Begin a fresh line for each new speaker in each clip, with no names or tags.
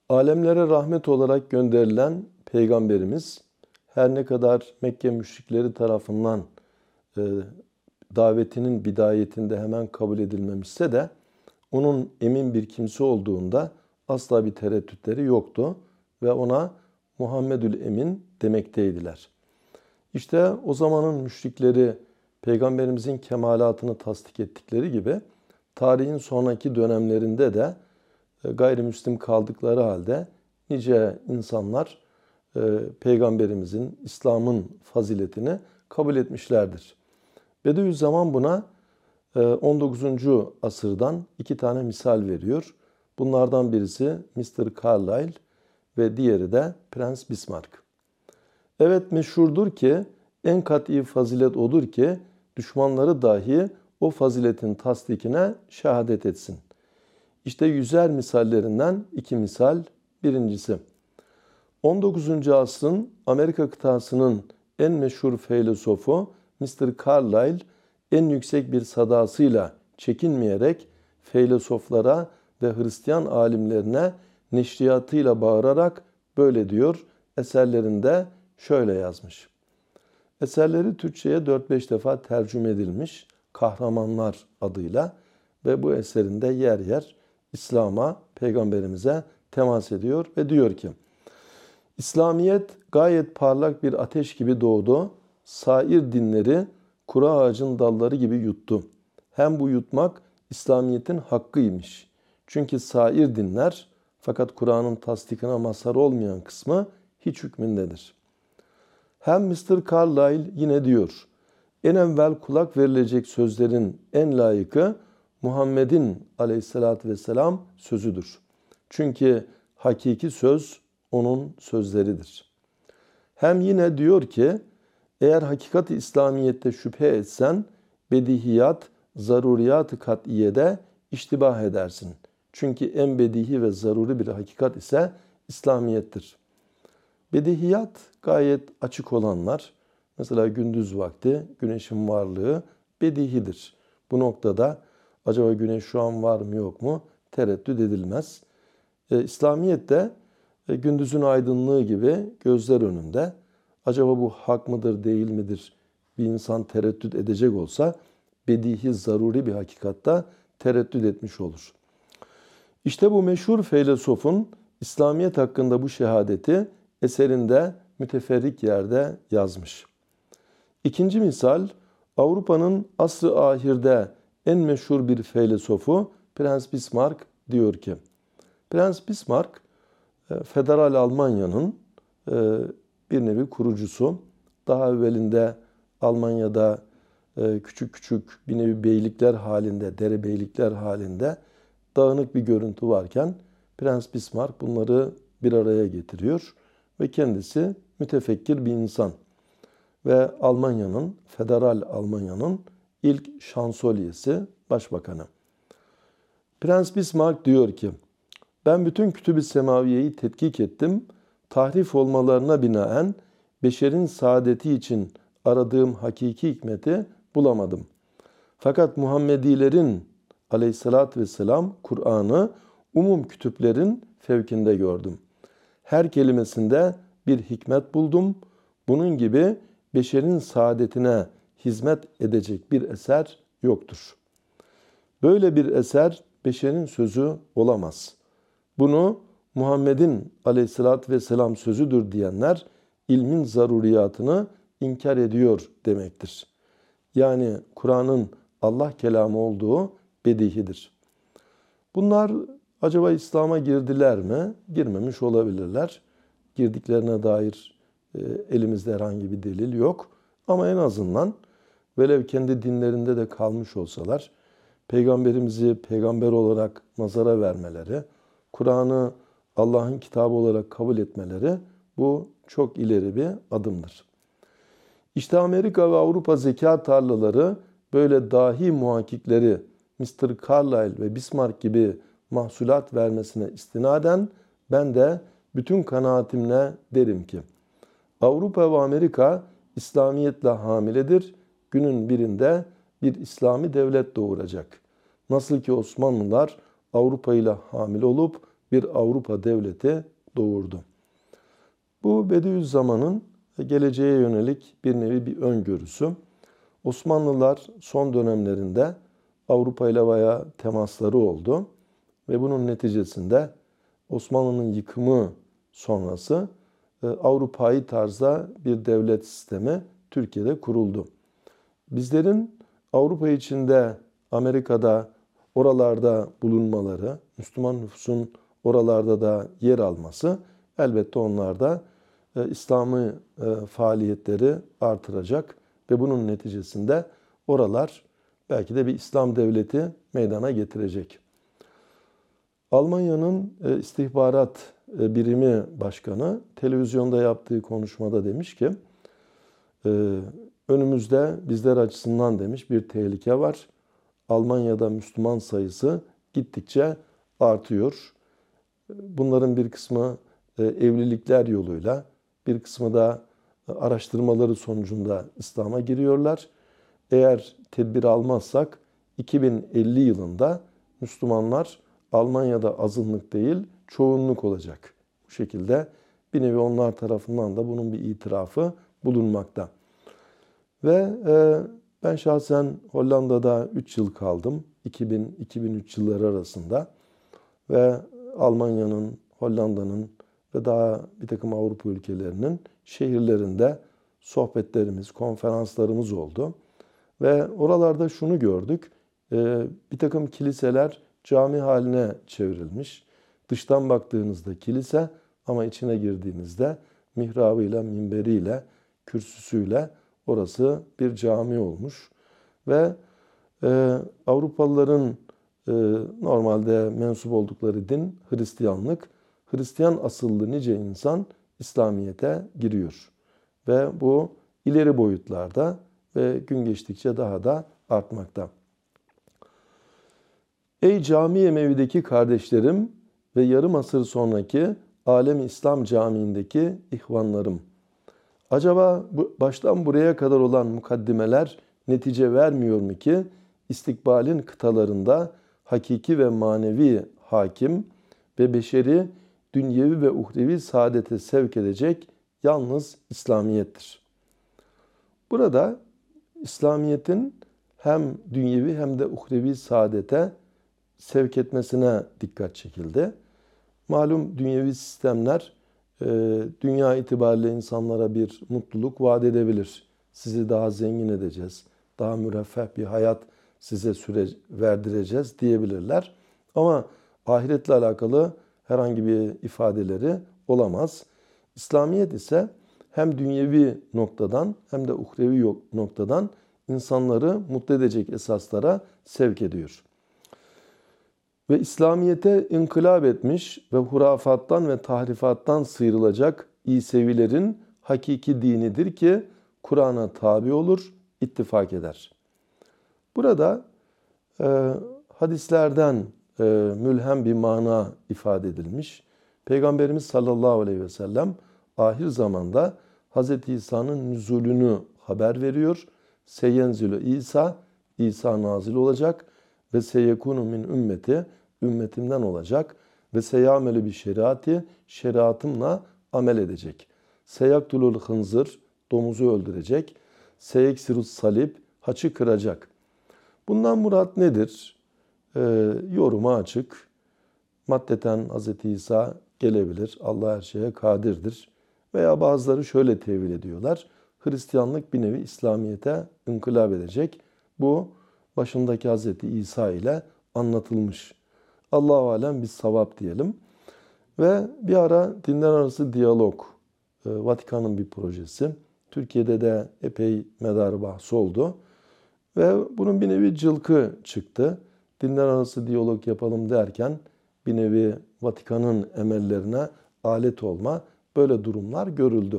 Alemlere rahmet olarak gönderilen Peygamberimiz her ne kadar Mekke müşrikleri tarafından e, davetinin bidayetinde hemen kabul edilmemişse de onun emin bir kimse olduğunda asla bir tereddütleri yoktu ve ona Muhammedül Emin demekteydiler. İşte o zamanın müşrikleri Peygamberimizin kemalatını tasdik ettikleri gibi tarihin sonraki dönemlerinde de gayrimüslim kaldıkları halde nice insanlar Peygamberimizin, İslam'ın faziletini kabul etmişlerdir. Bediüzzaman buna 19. asırdan iki tane misal veriyor. Bunlardan birisi Mr. Carlyle ve diğeri de Prens Bismarck. Evet, meşhurdur ki en kat'i fazilet odur ki düşmanları dahi o faziletin tasdikine şehadet etsin. İşte yüzer misallerinden iki misal. Birincisi, 19. asrın Amerika kıtasının en meşhur filozofu Mr. Carlyle en yüksek bir sadasıyla çekinmeyerek filozoflara ve Hristiyan alimlerine neşriyatıyla bağırarak böyle diyor, eserlerinde şöyle yazmış. Eserleri Türkçe'ye 4-5 defa tercüme edilmiş Kahramanlar adıyla ve bu eserinde yer yer İslam'a, Peygamberimize temas ediyor ve diyor ki, İslamiyet gayet parlak bir ateş gibi doğdu, sair dinleri kuru ağacın dalları gibi yuttu. Hem bu yutmak İslamiyet'in hakkıymış. Çünkü sair dinler, fakat Kur'an'ın tasdikine mazhar olmayan kısmı hiç hükmündedir. Hem Mr. Carlyle yine diyor, en evvel kulak verilecek sözlerin en layıkı Muhammed'in aleyhissalatü vesselam sözüdür. Çünkü hakiki söz onun sözleridir. Hem yine diyor ki, eğer hakikat-i İslamiyet'te şüphe etsen, bedihiyat, zaruriyat-ı kat'iyede iştibah edersin. Çünkü en bedihi ve zaruri bir hakikat ise İslamiyet'tir. Bedihiyat gayet açık olanlar, mesela gündüz vakti güneşin varlığı bedihidir. Bu noktada acaba güneş şu an var mı yok mu tereddüt edilmez. İslamiyet de gündüzün aydınlığı gibi gözler önünde. Acaba bu hak mıdır değil midir bir insan tereddüt edecek olsa bedihi zaruri bir hakikatta tereddüt etmiş olur. İşte bu meşhur filozofun İslamiyet hakkında bu şehadeti eserinde müteferrik yerde yazmış. İkinci misal, Avrupa'nın asr-ı ahirde en meşhur bir filozofu Prens Bismarck diyor ki, Prens Bismarck, Federal Almanya'nın bir nevi kurucusu. Daha evvelinde Almanya'da küçük küçük bir nevi beylikler halinde, derebeylikler halinde dağınık bir görüntü varken Prens Bismarck bunları bir araya getiriyor ve kendisi mütefekkir bir insan. Ve Almanya'nın, Federal Almanya'nın ilk şansölyesi, başbakanı. Prens Bismarck diyor ki, ben bütün kütüb-i semaviyeyi tetkik ettim. Tahrif olmalarına binaen beşerin saadeti için aradığım hakiki hikmeti bulamadım. Fakat Muhammedilerin aleyhissalatü vesselam Kur'an'ı umum kütüplerin fevkinde gördüm. Her kelimesinde bir hikmet buldum. Bunun gibi beşerin saadetine hizmet edecek bir eser yoktur. Böyle bir eser beşerin sözü olamaz. Bunu Muhammed'in aleyhissalatü vesselam sözüdür diyenler ilmin zaruriyatını inkar ediyor demektir. Yani Kur'an'ın Allah kelamı olduğu bedihidir. Bunlar acaba İslam'a girdiler mi? Girmemiş olabilirler. Girdiklerine dair elimizde herhangi bir delil yok. Ama en azından velev kendi dinlerinde de kalmış olsalar, Peygamberimizi peygamber olarak nazara vermeleri, Kur'an'ı Allah'ın kitabı olarak kabul etmeleri bu çok ileri bir adımdır. İşte Amerika ve Avrupa zeka tarlaları böyle dahi muhakkikleri Mr. Carlyle ve Bismarck gibi mahsulat vermesine istinaden ben de bütün kanaatimle derim ki Avrupa ve Amerika İslamiyetle hamiledir. Günün birinde bir İslami devlet doğuracak. Nasıl ki Osmanlılar Avrupa ile hamile olup bir Avrupa devleti doğurdu. Bu Bediüzzaman'ın geleceğe yönelik bir nevi bir öngörüsü. Osmanlılar son dönemlerinde Avrupa ile bayağı temasları oldu ve bunun neticesinde Osmanlı'nın yıkımı sonrası Avrupa'yı tarzda bir devlet sistemi Türkiye'de kuruldu. Bizlerin Avrupa içinde, Amerika'da, oralarda bulunmaları, Müslüman nüfusun oralarda da yer alması elbette onlarda İslami faaliyetleri artıracak ve bunun neticesinde oralar belki de bir İslam devleti meydana getirecek. Almanya'nın istihbarat birimi başkanı televizyonda yaptığı konuşmada demiş ki önümüzde bizler açısından demiş bir tehlike var. Almanya'da Müslüman sayısı gittikçe artıyor. Bunların bir kısmı evlilikler yoluyla, bir kısmı da araştırmaları sonucunda İslam'a giriyorlar. Eğer tedbir almazsak 2050 yılında Müslümanlar Almanya'da azınlık değil, çoğunluk olacak. Bu şekilde bir nevi onlar tarafından da bunun bir itirafı bulunmakta. Ve ben şahsen Hollanda'da 3 yıl kaldım. 2000-2003 yılları arasında. Ve Almanya'nın, Hollanda'nın ve daha bir takım Avrupa ülkelerinin şehirlerinde sohbetlerimiz, konferanslarımız oldu. Ve oralarda şunu gördük. Bir takım kiliseler cami haline çevrilmiş. Dıştan baktığınızda kilise ama içine girdiğinizde mihrabıyla, minberiyle, kürsüsüyle orası bir cami olmuş. Ve Avrupalıların normalde mensup oldukları din Hristiyanlık. Hristiyan asıllı nice insan İslamiyet'e giriyor. Ve bu ileri boyutlarda ve gün geçtikçe daha da artmakta. Ey Cami Emevi'deki kardeşlerim ve yarım asır sonraki Alem-i İslam Camii'ndeki ihvanlarım. Acaba baştan buraya kadar olan mukaddimeler netice vermiyor mu ki istikbalin kıtalarında hakiki ve manevi hakim ve beşeri, dünyevi ve uhrevi saadete sevk edecek yalnız İslamiyet'tir. Burada İslamiyet'in hem dünyevi hem de uhrevi saadete sevk etmesine dikkat çekildi. Malum dünyevi sistemler dünya itibariyle insanlara bir mutluluk vaat edebilir. Sizi daha zengin edeceğiz, daha müreffeh bir hayat size verdireceğiz diyebilirler. Ama ahiretle alakalı herhangi bir ifadeleri olamaz. İslamiyet ise hem dünyevi noktadan hem de uhrevi noktadan insanları mutlu edecek esaslara sevk ediyor. Ve İslamiyet'e inkılap etmiş ve hurafattan ve tahrifattan sıyrılacak İsevilerin hakiki dinidir ki Kur'an'a tabi olur, ittifak eder. Burada hadislerden mülhem bir mana ifade edilmiş. Peygamberimiz sallallahu aleyhi ve sellem ahir zamanda Hz. İsa'nın nüzulünü haber veriyor. Seyenzülü İsa, İsa nazil olacak ve seyekunu min ümmeti, ümmetimden olacak ve seyamelü bi şeriati, şeriatımla amel edecek. Seyaktulul hınzır, domuzu öldürecek. Seyeksirus salib, haçı kıracak. Bundan murat nedir? Yoruma açık. Maddeten Hz. İsa gelebilir. Allah her şeye kadirdir. Veya bazıları şöyle tevil ediyorlar. Hristiyanlık bir nevi İslamiyet'e inkılap edecek. Bu başındaki Hz. İsa ile anlatılmış. Allah-u alem biz savap diyelim. Ve bir ara dinler arası diyalog, Vatikan'ın bir projesi. Türkiye'de de epey medarı bahsi oldu. Ve bunun bir nevi cılkı çıktı. Dinler arası diyalog yapalım derken bir nevi Vatikan'ın emellerine alet olma, böyle durumlar görüldü.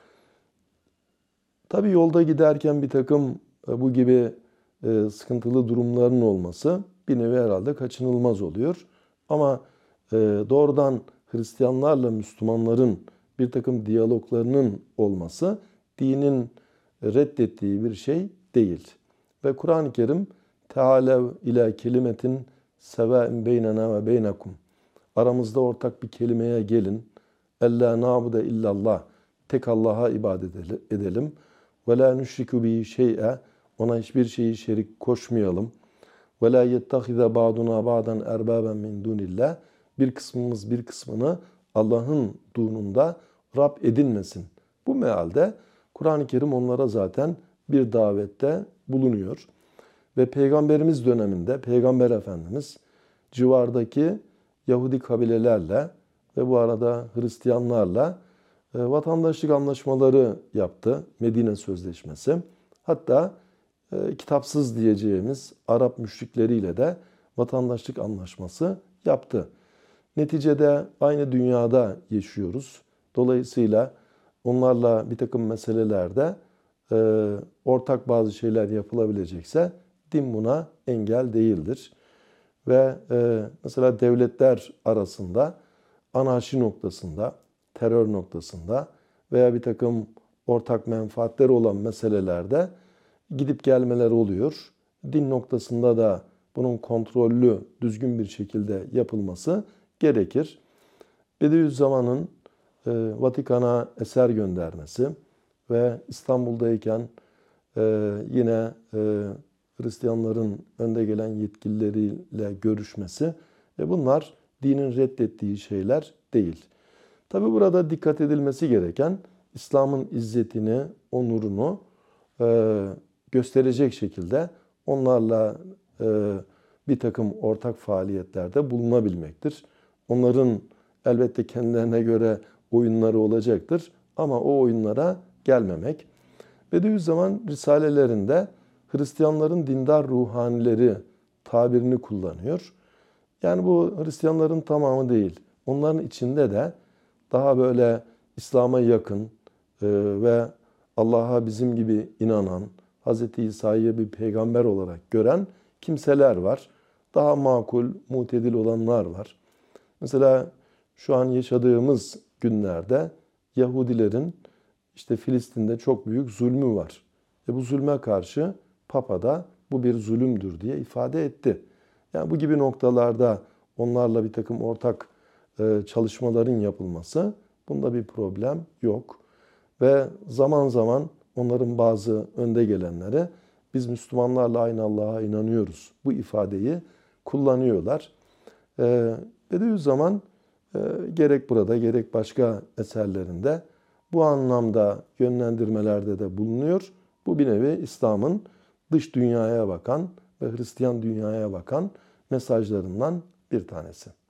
Tabii yolda giderken bir takım bu gibi sıkıntılı durumların olması bir nevi herhalde kaçınılmaz oluyor. Ama doğrudan Hristiyanlarla Müslümanların bir takım diyaloglarının olması dinin reddettiği bir şey değil. Ve Kur'an-ı Kerim Tealev ila kelimetin sevain beynena ve beynekum. Aramızda ortak bir kelimeye gelin. Ella na'bude illallah. Tek Allah'a ibadet edelim. Ve la nüşriku bihi şey'e. Ona hiçbir şeyi şerik koşmayalım. Ve la yettehize ba'duna ba'dan erbaben min dunillah. Bir kısmımız bir kısmını Allah'ın dununda Rab edinmesin. Bu mealde Kur'an-ı Kerim onlara zaten bir davette bulunuyor. Ve Peygamberimiz döneminde Peygamber Efendimiz civardaki Yahudi kabilelerle ve bu arada Hristiyanlarla vatandaşlık anlaşmaları yaptı. Medine Sözleşmesi. Hatta kitapsız diyeceğimiz Arap müşrikleriyle de vatandaşlık anlaşması yaptı. Neticede aynı dünyada yaşıyoruz. Dolayısıyla onlarla bir takım meselelerde ortak bazı şeyler yapılabilecekse din buna engel değildir. Ve mesela devletler arasında anarşi noktasında, terör noktasında veya bir takım ortak menfaatleri olan meselelerde gidip gelmeler oluyor. Din noktasında da bunun kontrollü, düzgün bir şekilde yapılması gerekir. Bediüzzaman'ın Vatikan'a eser göndermesi ve İstanbul'dayken yine Hristiyanların önde gelen yetkilileriyle görüşmesi bunlar dinin reddettiği şeyler değil. Tabi burada dikkat edilmesi gereken İslam'ın izzetini, onurunu gösterecek şekilde onlarla bir takım ortak faaliyetlerde bulunabilmektir. Onların elbette kendilerine göre oyunları olacaktır ama o oyunlara gelmemek. Bediüzzaman risalelerinde Hristiyanların dindar ruhanileri tabirini kullanıyor. Yani bu Hristiyanların tamamı değil. Onların içinde de daha böyle İslam'a yakın ve Allah'a bizim gibi inanan, Hz. İsa'yı bir peygamber olarak gören kimseler var. Daha makul, mutedil olanlar var. Mesela şu an yaşadığımız günlerde Yahudilerin işte Filistin'de çok büyük zulmü var. Bu zulme karşı Papa da bu bir zulümdür diye ifade etti. Yani bu gibi noktalarda onlarla bir takım ortak çalışmaların yapılması, bunda bir problem yok. Ve zaman zaman onların bazı önde gelenleri biz Müslümanlarla aynı Allah'a inanıyoruz bu ifadeyi kullanıyorlar. Bediüzzaman gerek burada gerek başka eserlerinde bu anlamda yönlendirmelerde de bulunuyor. Bu bir nevi İslam'ın dış dünyaya bakan ve Hristiyan dünyaya bakan mesajlarından bir tanesi.